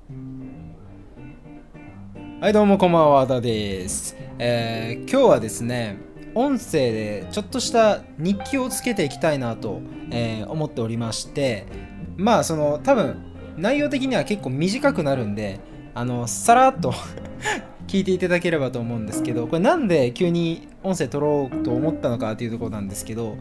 はい、どうもこんばんは、和田です。今日はですね、音声でちょっとした日記をつけていきたいなと、思っておりまして、多分内容的には結構短くなるんで、さらっと聞いていただければと思うんですけど、これなんで急に音声取ろうと思ったのかっていうところなんですけど、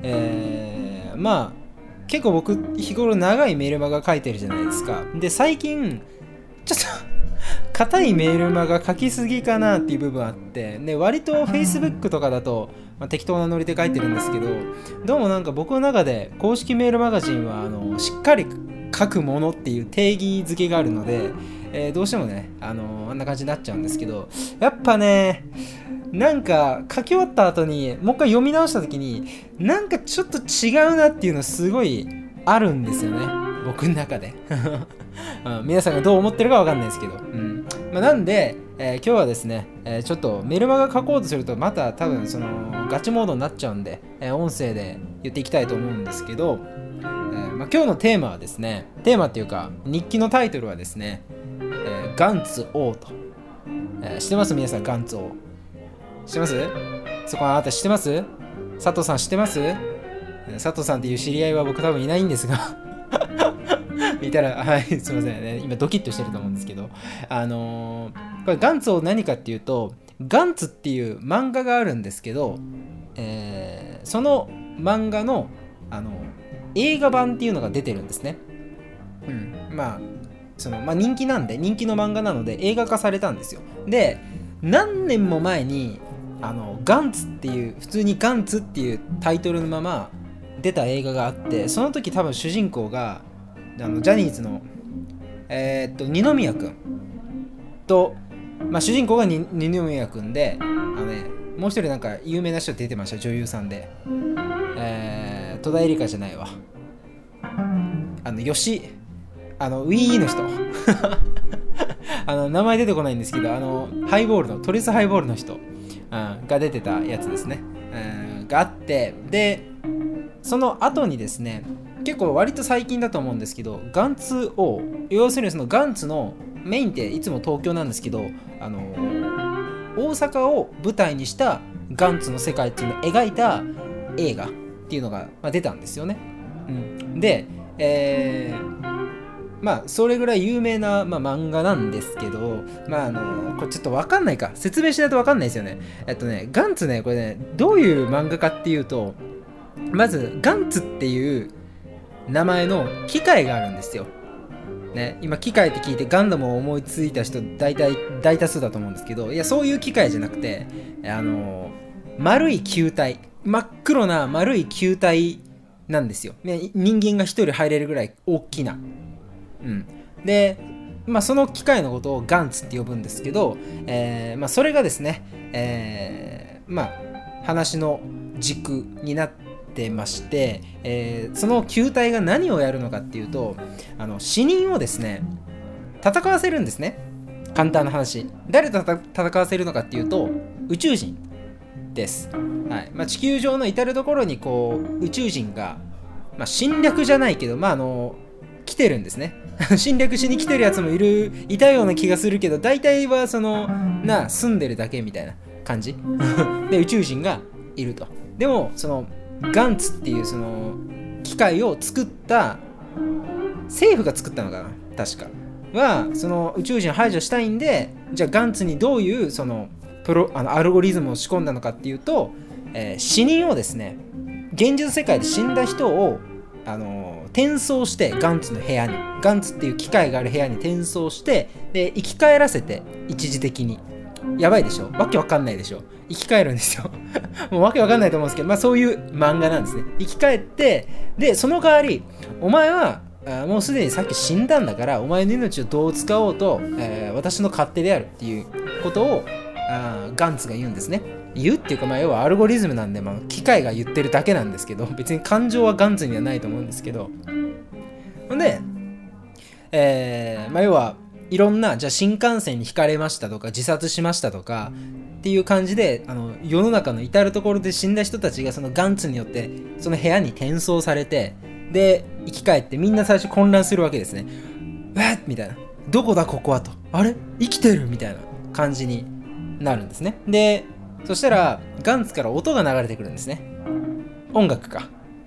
結構僕日頃長いメールマガ書いてるじゃないですか。で、最近ちょっと硬いメールマガ書きすぎかなっていう部分あって、で割と Facebook とかだと、適当なノリで書いてるんですけど、どうもなんか僕の中で公式メールマガジンはしっかり書くものっていう定義づけがあるので、どうしてもねあんな感じになっちゃうんですけど、やっぱねなんか書き終わった後にもう一回読み直した時になんかちょっと違うなっていうのすごいあるんですよね、僕の中で皆さんがどう思ってるかわかんないですけど、なんで、今日はですね、ちょっとメルマガ書こうとするとまた多分そのガチモードになっちゃうんで、音声で言っていきたいと思うんですけど、今日のテーマはですね、テーマっていうか日記のタイトルはですね、ガンツ王と、知ってます？皆さんガンツ王知ってます？そこはあなた知ってます？佐藤さん知ってます？佐藤さんっていう知り合いは僕多分いないんですがいたら、はい、すいませんね、今ドキッとしてると思うんですけど、これガンツを何かっていうと、ガンツっていう漫画があるんですけど、その漫画の、映画版っていうのが出てるんですね。人気なんで、人気の漫画なので映画化されたんですよ。で、何年も前にガンツっていう、普通にガンツっていうタイトルのまま出た映画があって、その時多分主人公がジャニーズの二宮くんと、主人公が二宮くんで、もう一人なんか有名な人出てました、女優さんで、戸田恵梨香じゃないわ、吉ウィーの人名前出てこないんですけど、ハイボールのトリスハイボールの人、が出てたやつですね、があって、でその後にですね、結構割と最近だと思うんですけど、ガンツ王、要するにそのガンツのメインっていつも東京なんですけど、大阪を舞台にしたガンツの世界っていうのを描いた映画っていうのが、出たんですよね。で、それぐらい有名な、漫画なんですけど、これちょっと分かんないか、説明しないと分かんないですよね。ガンツね、これね、どういう漫画かっていうと、まずガンツっていう名前の機械があるんですよ。ね、今機械って聞いてガンダムを思いついた人大多数だと思うんですけど、いやそういう機械じゃなくて、丸い球体、真っ黒な丸い球体なんですよ、ね、人間が一人入れるぐらい大きな、で、その機械のことをガンツって呼ぶんですけど、それがですね、話の軸になってまして、その球体が何をやるのかっていうと、死人をですね戦わせるんですね。簡単な話、誰と戦わせるのかっていうと宇宙人です。地球上の至る所にこう宇宙人が、侵略じゃないけど、来てるんですね侵略しに来てるやつもいたような気がするけど、大体は住んでるだけみたいな感じで宇宙人がいると。でもそのガンツっていうその機械を作った政府が作ったのかな、確かは、その宇宙人を排除したいんで、じゃあガンツにどういうそのアルゴリズムを仕込んだのかっていうと、死人をですね、現実世界で死んだ人を転送して、ガンツの部屋に、ガンツっていう機械がある部屋に転送して、で生き返らせて、一時的に、やばいでしょ、わけわかんないでしょ、生き返るんですよもうわけわかんないと思うんですけど、そういう漫画なんですね。生き返って、でその代わりお前はもうすでにさっき死んだんだから、お前の命をどう使おうと、私の勝手であるっていうことをガンツが言うんですね。言うっていうか、要はアルゴリズムなんで、機械が言ってるだけなんですけど、別に感情はガンツにはないと思うんですけど、ほんで、要はいろんな、じゃあ新幹線にひかれましたとか自殺しましたとかっていう感じで、世の中の至る所で死んだ人たちがそのガンツによってその部屋に転送されて、で生き返って、みんな最初混乱するわけですね。わっみたいな、 どこだここはと、あれ生きてるみたいな感じになるんですね。でそしたらガンツから音が流れてくるんですね。音楽か、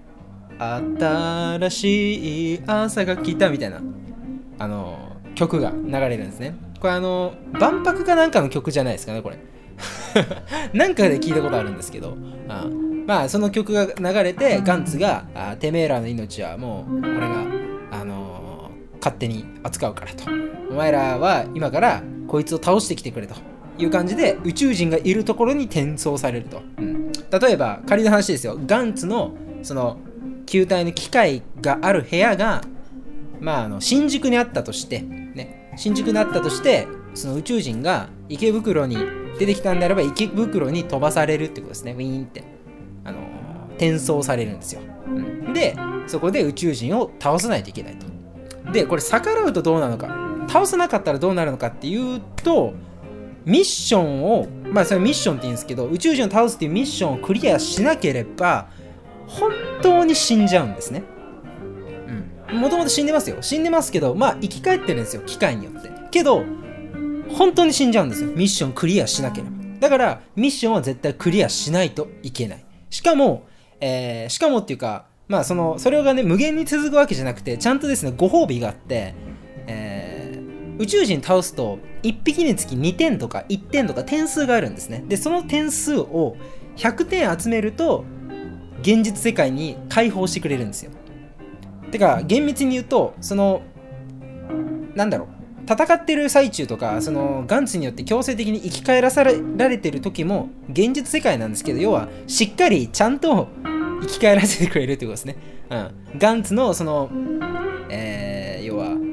新しい朝が来たみたいな曲が流れるんですね。これ万博かなんかの曲じゃないですかねこれなんかで聞いたことあるんですけど、まあその曲が流れてガンツがてめえらの命はもう俺が勝手に扱うからと、お前らは今からこいつを倒してきてくれという感じで宇宙人がいるところに転送されると、例えば仮の話ですよ、ガンツのその球体の機械がある部屋が新宿にあったとしてね、新宿にあったとしてその宇宙人が池袋に出てきたんであれば池袋に飛ばされるってことですね。ウィーンって転送されるんですよ、でそこで宇宙人を倒さないといけないと。でこれ逆らうとどうなのか、倒さなかったらどうなるのかっていうと、ミッションをそれミッションって言うんですけど、宇宙人を倒すっていうミッションをクリアしなければ本当に死んじゃうんですね。もともと死んでますよ、死んでますけど生き返ってるんですよ機械によって。けど本当に死んじゃうんですよ、ミッションクリアしなければ。だからミッションは絶対クリアしないといけない。しかもっていうかそれがね無限に続くわけじゃなくて、ちゃんとですねご褒美があって、宇宙人倒すと1匹につき2点とか1点とか点数があるんですね。でその点数を100点集めると現実世界に解放してくれるんですよ。てか厳密に言うと戦ってる最中とかガンツによって強制的に生き返らせられてる時も現実世界なんですけど、要はしっかりちゃんと生き返らせてくれるってことですね。ガンツの要は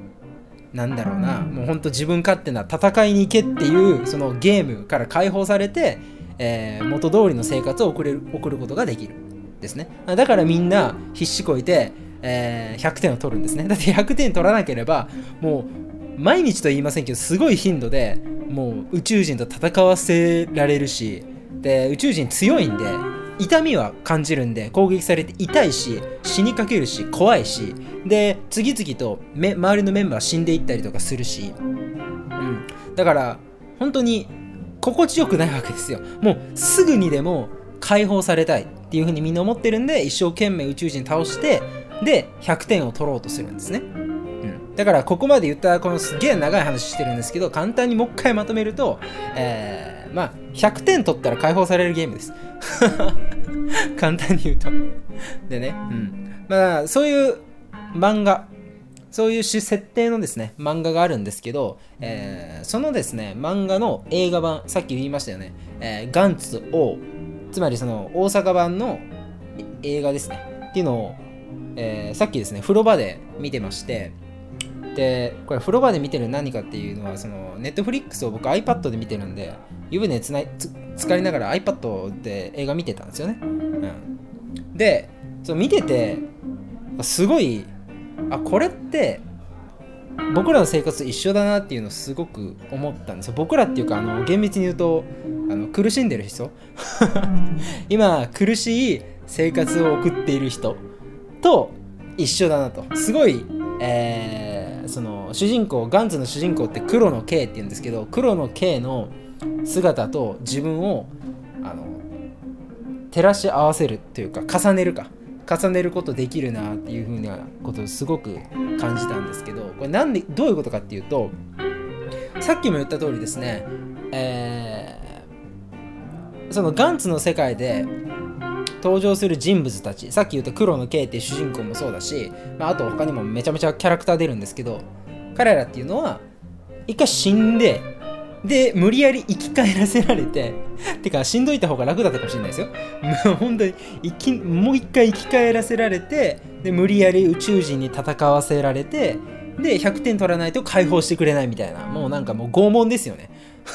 もうほんと自分勝手な戦いに行けっていうそのゲームから解放されて、元通りの生活を送ることができるですね。だからみんな必死こいて、100点を取るんですね。だって100点取らなければもう毎日と言いませんけどすごい頻度でもう宇宙人と戦わせられるし、で宇宙人強いんで痛みは感じるんで、攻撃されて痛いし死にかけるし怖いし、で次々と周りのメンバー死んでいったりとかするし、だから本当に心地よくないわけですよ。もうすぐにでも解放されたいっていう風にみんな思ってるんで、一生懸命宇宙人倒してで100点を取ろうとするんですね。だからここまで言ったこのすげえ長い話してるんですけど、簡単にもう一回まとめると、100点取ったら解放されるゲームです簡単に言うと。でね、そういう漫画、そういう設定のですね漫画があるんですけど、そのですね漫画の映画版、さっき言いましたよね、ガンツ王、つまりその大阪版の映画ですねっていうのを、さっきですね風呂場で見てまして、でこれ風呂場で見てる何かっていうのは、そのネットフリックスを僕 iPad で見てるんで、湯船浸かりながら iPad で映画見てたんですよね。で見ててすごいこれって僕らの生活と一緒だなっていうのをすごく思ったんですよ。僕らっていうか厳密に言うと苦しんでる人今苦しい生活を送っている人と一緒だなと。すごい、その主人公、ガンツの主人公って黒の K って言うんですけど、黒の K の姿と自分を照らし合わせるというか重ねることできるなっていう風なことをすごく感じたんですけど、これどういうことかっていうと、さっきも言った通りですね、そのガンツの世界で登場する人物たち、さっき言った黒の K っていう主人公もそうだし、あと他にもめちゃめちゃキャラクター出るんですけど、彼らっていうのは一回死んで、で無理やり生き返らせられててか死んどいた方が楽だったかもしれないですよ本当にもう一回生き返らせられて、で無理やり宇宙人に戦わせられて、で100点取らないと解放してくれないみたいな、もう拷問ですよね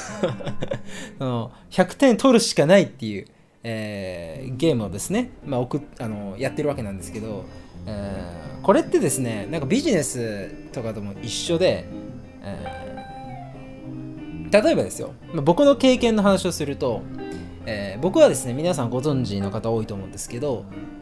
100点取るしかないっていう、ゲームをですね、やってるわけなんですけど、これってですねビジネスとかとも一緒で、例えばですよ、僕の経験の話をすると、僕はですね、皆さんご存知の方多いと思うんですけ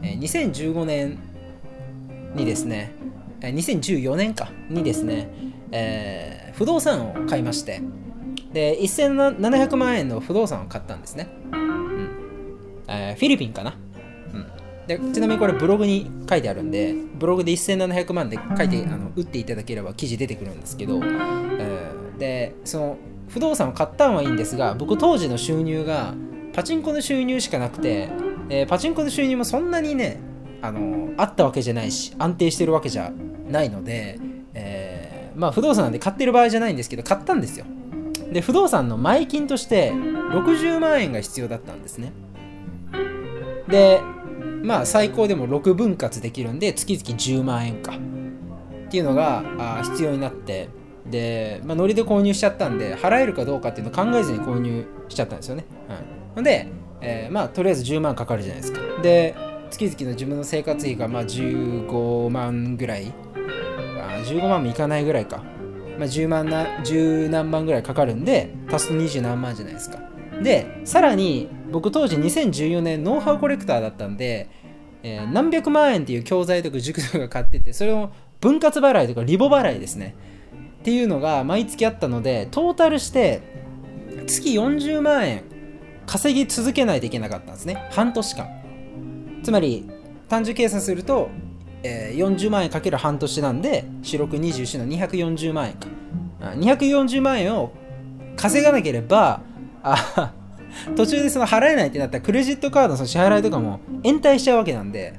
ど、2015年にですね、2014年かにですね、 不動産を買いまして、で1700万円の不動産を買ったんですね、フィリピンかな、でちなみにこれブログに書いてあるんで、ブログで1700万で書いて打っていただければ記事出てくるんですけど、でその不動産を買ったのはいいんですが、僕当時の収入がパチンコの収入しかなくて、パチンコの収入もそんなにねあったわけじゃないし安定してるわけじゃないので、まあ不動産なんで買ってる場合じゃないんですけど買ったんですよ。で不動産の前金として60万円が必要だったんですね。でまあ最高でも6分割できるんで月々10万円かっていうのが必要になって、で、ノリで購入しちゃったんで払えるかどうかっていうのを考えずに購入しちゃったんですよね。で、とりあえず10万かかるじゃないですか。で月々の自分の生活費が15万ぐらい、15万もいかないぐらいか、10何万ぐらいかかるんで足すと20何万じゃないですか。でさらに僕当時2014年ノウハウコレクターだったんで、何百万円っていう教材とか塾とか買ってて、それを分割払いとかリボ払いですねっていうのが毎月あったので、トータルして月40万円稼ぎ続けないといけなかったんですね、半年間。つまり単純計算すると、40万円かける半年なんで四六24の240万円か、240万円を稼がなければ途中でその払えないってなったらクレジットカードのその支払いとかも延滞しちゃうわけなんで、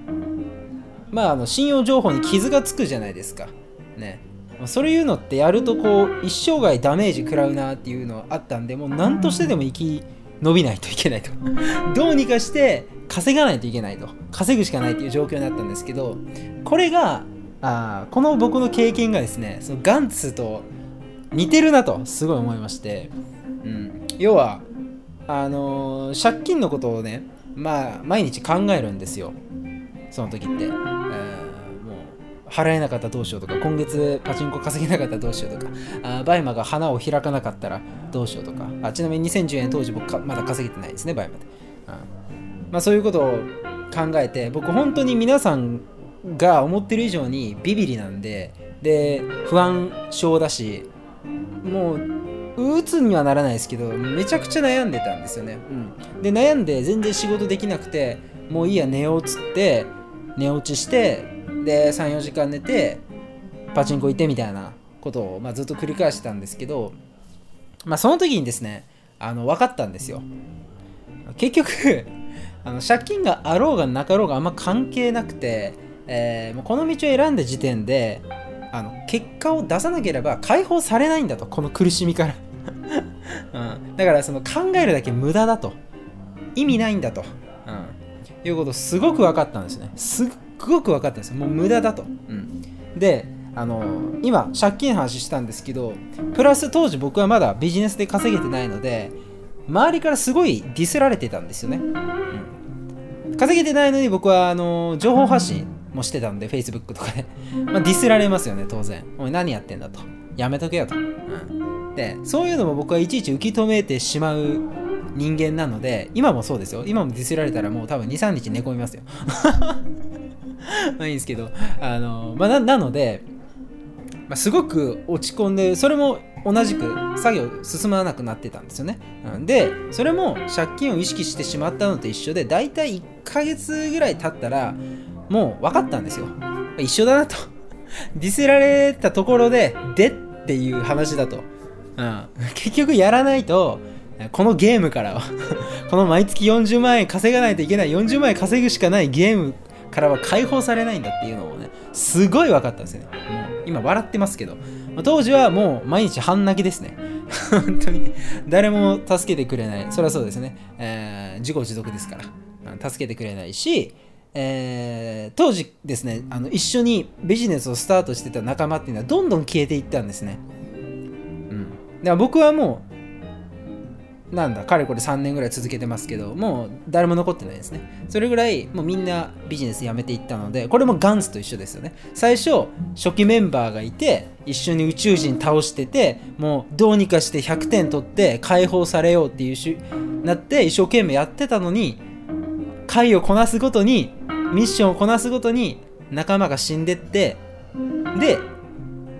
信用情報に傷がつくじゃないですかね。そういうのってやるとこう一生涯ダメージ食らうなっていうのあったんで、もう何としてでも生き延びないといけないとどうにかして稼がないといけないと、稼ぐしかないっていう状況になったんですけど、これがこの僕の経験がですね、そのガンツと似てるなとすごい思いまして、要は借金のことをね、毎日考えるんですよその時って。もう払えなかったらどうしようとか、今月パチンコ稼げなかったらどうしようとか、バイマが花を開かなかったらどうしようとか、ちなみに2010円当時僕まだ稼げてないですね、バイマで。そういうことを考えて、僕本当に皆さんが思ってる以上にビビリなんで、不安症だし、もう鬱にはならないですけどめちゃくちゃ悩んでたんですよね。で悩んで全然仕事できなくて、もういいや寝ようっつって寝落ちして、で 3,4 時間寝てパチンコ行ってみたいなことを、ずっと繰り返してたんですけど、その時にですね分かったんですよ。結局借金があろうがなかろうがあんま関係なくて、もうこの道を選んだ時点で結果を出さなければ解放されないんだと、この苦しみからだからその考えるだけ無駄だと、意味ないんだと、いうことすごく分かったんですね。すっごく分かったんですよ。もう無駄だと。で今借金話したんですけど、プラス当時僕はまだビジネスで稼げてないので周りからすごいディスられてたんですよね。稼げてないのに僕は情報発信もしてたんで Facebook とかでディスられますよね当然。おい何やってんだと、やめとけよと、でそういうのも僕はいちいち受け止めてしまう人間なので、今もそうですよ。今もディスられたらもう多分 2,3 日寝込みますよいいんですけどなので、すごく落ち込んで、それも同じく作業進まなくなってたんですよね。でそれも借金を意識してしまったのと一緒で、だいたい1ヶ月ぐらい経ったらもう分かったんですよ。一緒だなとディスられたところでっていう話だと、結局やらないとこのゲームからはこの毎月40万円稼がないといけない、40万円稼ぐしかないゲームからは解放されないんだっていうのをね、すごい分かったんですよね。もう今笑ってますけど、当時はもう毎日半泣きですね本当に誰も助けてくれない。そりゃそうですね、自業自得ですから助けてくれないし、当時ですね一緒にビジネスをスタートしてた仲間っていうのはどんどん消えていったんですね。だから僕はもうかれこれ3年ぐらい続けてますけど、もう誰も残ってないですね。それぐらいもうみんなビジネス辞めていったので、これもガンツと一緒ですよね。最初初期メンバーがいて一緒に宇宙人倒してて、もうどうにかして100点取って解放されようっていうなって一生懸命やってたのに、回をこなすごとにミッションをこなすごとに仲間が死んでって、で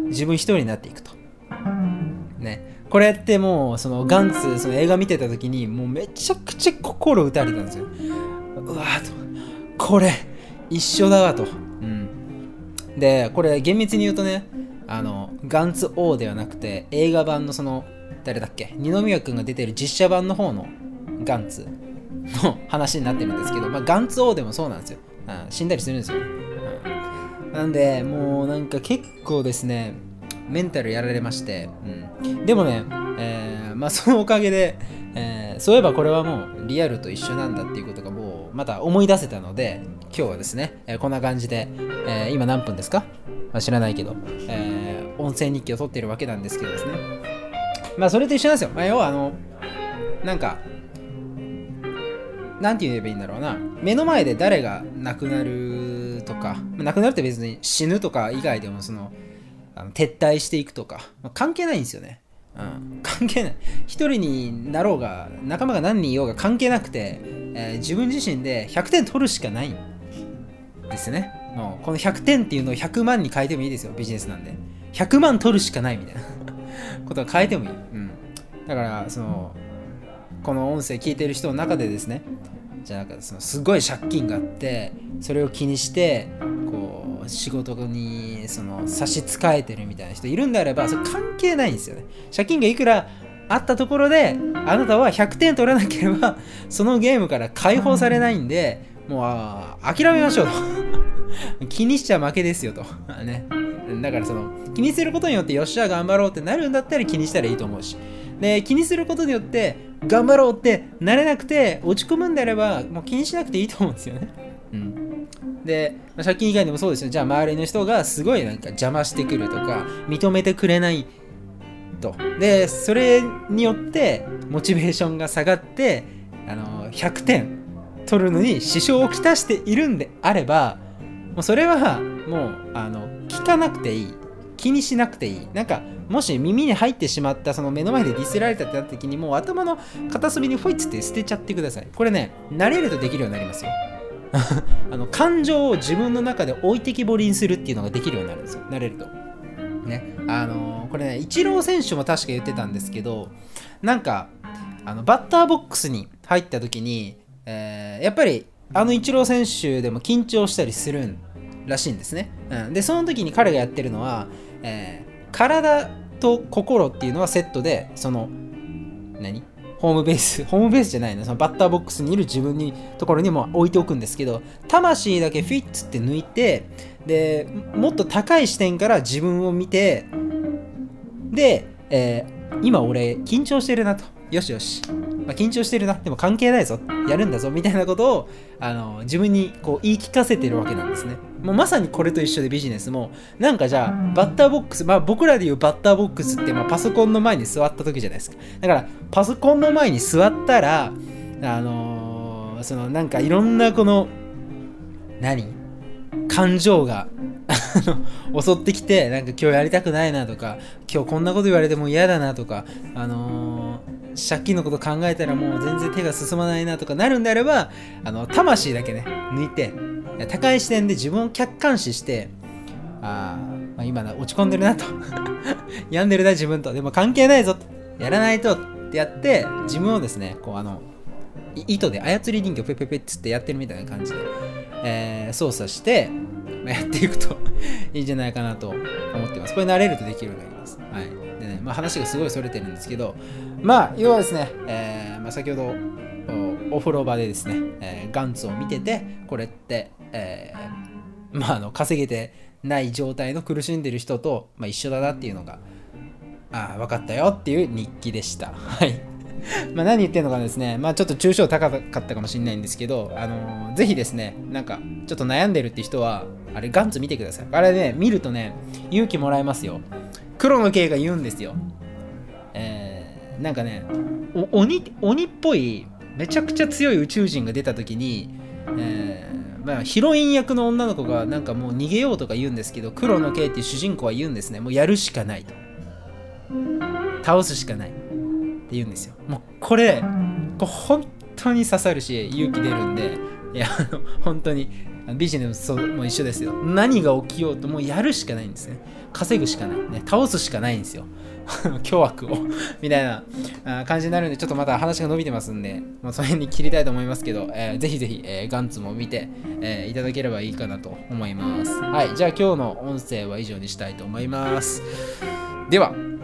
自分一人になっていくとね。これってもうそのガンツその映画見てた時にもうめちゃくちゃ心打たれたんですよ。うわーと、これ一緒だわと、でこれ厳密に言うとね、ガンツ王ではなくて映画版のその誰だっけ、二宮君が出てる実写版の方のガンツの話になってるんですけど、ガンツ王でもそうなんですよ。死んだりするんですよ、なんでもうなんか結構ですねメンタルやられまして、でもね、そのおかげで、そういえばこれはもうリアルと一緒なんだっていうことがもうまた思い出せたので、今日はですね、こんな感じで、今何分ですか、知らないけど、音声日記を撮ってるわけなんですけどですね、それと一緒なんですよ。要はなんかなんて言えばいいんだろうな、目の前で誰が亡くなるとか、亡くなるって別に死ぬとか以外でもその撤退していくとか、関係ないんですよね。関係ない。一人になろうが仲間が何人いようが関係なくて、自分自身で100点取るしかないんですね。もうこの100点っていうのを100万に変えてもいいですよ。ビジネスなんで100万取るしかないみたいなことは変えてもいい。だからこの音声聞いてる人の中でですね、じゃあなんかすごい借金があってそれを気にしてこう仕事に差し支えてるみたいな人いるんであれば、それ関係ないんですよね。借金がいくらあったところであなたは100点取らなければそのゲームから解放されないんで、もう諦めましょうと気にしちゃ負けですよとね。だから気にすることによってよっしゃ頑張ろうってなるんだったら気にしたらいいと思うし、で気にすることによって頑張ろうってなれなくて落ち込むんであればもう気にしなくていいと思うんですよね。で、借金以外でもそうですよ。じゃあ周りの人がすごいなんか邪魔してくるとか認めてくれないと、でそれによってモチベーションが下がって100点取るのに支障をきたしているんであれば、もうそれはもう聞かなくていい、気にしなくていい。なんかもし耳に入ってしまったその目の前でディスられたってなった時にもう頭の片隅にフォイッつって捨てちゃってください。これね、慣れるとできるようになりますよ感情を自分の中で置いてきぼりにするっていうのができるようになるんですよ、慣れるとね。これね、イチロー選手も確か言ってたんですけど、なんかバッターボックスに入った時に、やっぱりイチロー選手でも緊張したりするらしいんですね。でその時に彼がやってるのは、体と心っていうのはセットでホームベースじゃないな、そのバッターボックスにいる自分にところにも置いておくんですけど、魂だけフィッツって抜いて、でもっと高い視点から自分を見て、で、今俺緊張してるなと、よしよし、緊張してるな、でも関係ないぞ、やるんだぞみたいなことを自分にこう言い聞かせてるわけなんですね。もうまさにこれと一緒で、ビジネスもなんかじゃあバッターボックス、僕らでいうバッターボックスってパソコンの前に座った時じゃないですか。だからパソコンの前に座ったらなんかいろんなこの感情が襲ってきて、なんか今日やりたくないなとか、今日こんなこと言われても嫌だなとか、借金のこと考えたらもう全然手が進まないなとかなるんであれば、魂だけね抜いて高い視点で自分を客観視して、今落ち込んでるなと病んでるな自分と、でも関係ないぞと、やらないとってやって自分をですねこう糸で操り人形ペペペッつってやってるみたいな感じで、操作してやっていくといいんじゃないかなと思ってます。これ慣れるとできるようになります。でね、話がすごいそれてるんですけど、要はですね、先ほどお風呂場でですね、ガンツを見てて、これって、稼げてない状態の苦しんでる人と、一緒だなっていうのが分かったよっていう日記でした。何言ってんのかですね、ちょっと抽象高かったかもしれないんですけど、ぜひですね、なんかちょっと悩んでるって人はあれガンツ見てください。あれね、見るとね勇気もらえますよ。黒のKが言うんですよ。なんかね、鬼っぽいめちゃくちゃ強い宇宙人が出た時に、ヒロイン役の女の子がなんかもう逃げようとか言うんですけど、黒のKっていう主人公は言うんですね。もうやるしかないと、倒すしかないって言うんですよ。もうこれ本当に刺さるし勇気出るんで、いや本当にビジネスも一緒ですよ。何が起きようともうやるしかないんですね。稼ぐしかない、ね、倒すしかないんですよ。巨悪をみたいな感じになるんで、ちょっとまた話が伸びてますんで、もうその辺に切りたいと思いますけど、ぜひぜひ、ガンツも見て、いただければいいかなと思います。はい、じゃあ今日の音声は以上にしたいと思います。では。